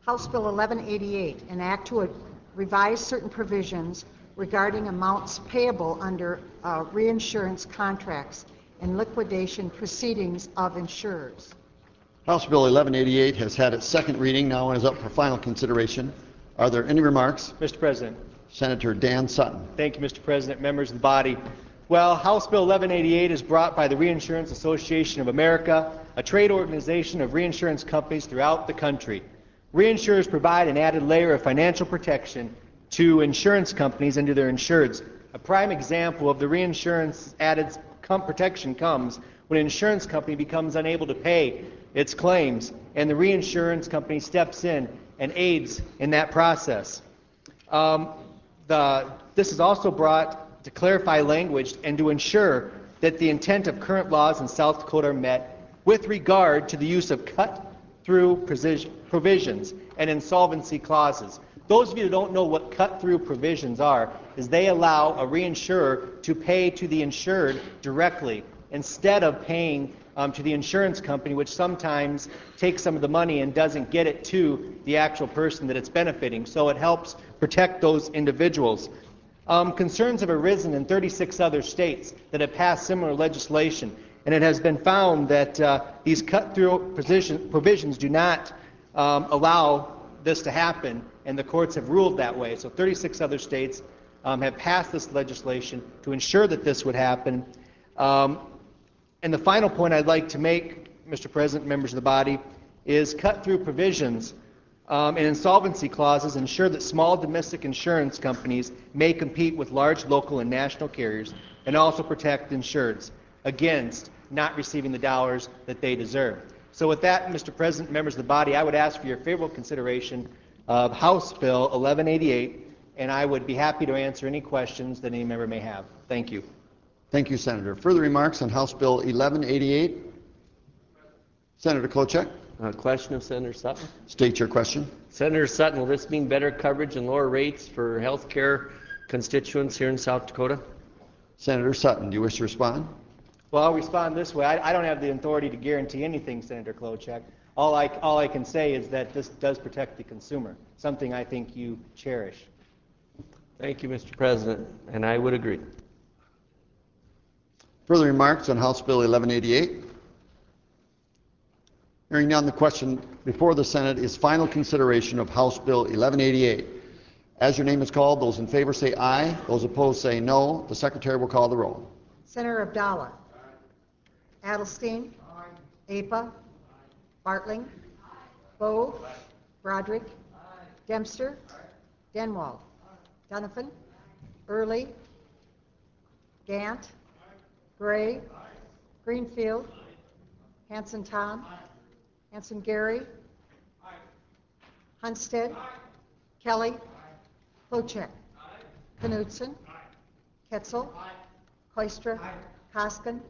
House Bill 1188, an act to revise certain provisions regarding amounts payable under reinsurance contracts and liquidation proceedings of insurers. House Bill 1188 has had its second reading, now and is up for final consideration. Are there any remarks? Mr. President. Senator Dan Sutton. Thank you, Mr. President, members of the body. Well, House Bill 1188 is brought by the Reinsurance Association of America, a trade organization of reinsurance companies throughout the country. Reinsurers provide an added layer of financial protection to insurance companies and to their insureds. A prime example of the reinsurance added protection comes when an insurance company becomes unable to pay its claims, and the reinsurance company steps in and aids in that process. This is also brought to clarify language and to ensure that the intent of current laws in South Dakota are met with regard to the use of cut-through provisions and insolvency clauses. Those of you who don't know what cut-through provisions are, is they allow a reinsurer to pay to the insured directly instead of paying to the insurance company, which sometimes takes some of the money and doesn't get it to the actual person that it's benefiting. So it helps protect those individuals. Concerns have arisen in 36 other states that have passed similar legislation, and it has been found that these cut-through provisions do not allow this to happen, and the courts have ruled that way. So 36 other states have passed this legislation to ensure that this would happen. And the final point I'd like to make, Mr. President, members of the body, is cut-through provisions and insolvency clauses ensure that small domestic insurance companies may compete with large local and national carriers and also protect insureds against not receiving the dollars that they deserve. So with that, Mr. President, members of the body, I would ask for your favorable consideration of House Bill 1188, and I would be happy to answer any questions that any member may have. Thank you. Thank you, Senator. Further remarks on House Bill 1188? Senator Klobuchar. Question of Senator Sutton. State your question. Senator Sutton, will this mean better coverage and lower rates for health care constituents here in South Dakota? Senator Sutton, do you wish to respond? Well, I'll respond this way. I don't have the authority to guarantee anything, Senator Klobuchar. All I can say is that this does protect the consumer, something I think you cherish. Thank you, Mr. President, and I would agree. Further remarks on House Bill 1188? Hearing none, the question before the Senate is final consideration of House Bill 1188. As your name is called, those in favor say aye. Those opposed say no. The Secretary will call the roll. Senator Abdallah. Adelstein. Apa. Bartling. Bowe. Broderick. Dempster. Denwald. Donovan. Early. Gant. Gray. Greenfield. Hanson Tom. Hanson Gary. Hunstead. Kelly. Klobuchar. Knudsen. Ketzel. Koistra. Koskin.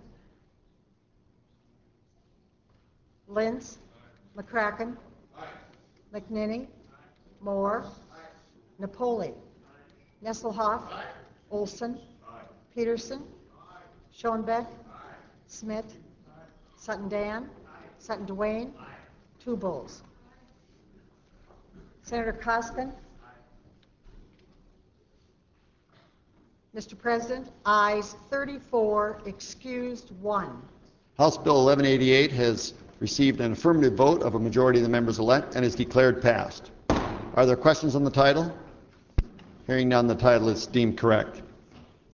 Lentz. McCracken. McNinney. Moore. Napoli. Nesselhoff. Olson. Peterson. Schoenbeck. Smith. Sutton Dan. Sutton Dwayne. Two bulls. Senator Koskin. Mr. President, ayes 34, excused 1. House Bill 1188 has received an affirmative vote of a majority of the members elect and is declared passed. Are there questions on the title? Hearing none, the title is deemed correct.